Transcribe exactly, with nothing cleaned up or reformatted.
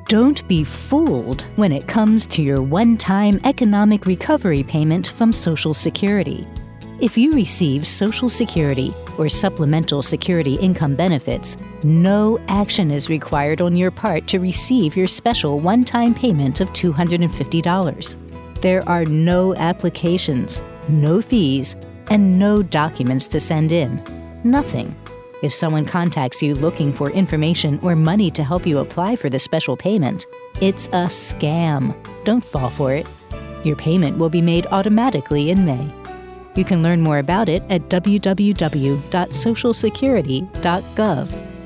Don't be fooled when it comes to your one-time economic recovery payment from Social Security. If you receive Social Security or Supplemental Security Income benefits, no action is required on your part to receive your special one-time payment of two hundred fifty dollars. There are no applications, no fees, and no documents to send in. Nothing. If someone contacts you looking for information or money to help you apply for the special payment, it's a scam. Don't fall for it. Your payment will be made automatically in May. You can learn more about it at w w w dot social security dot gov.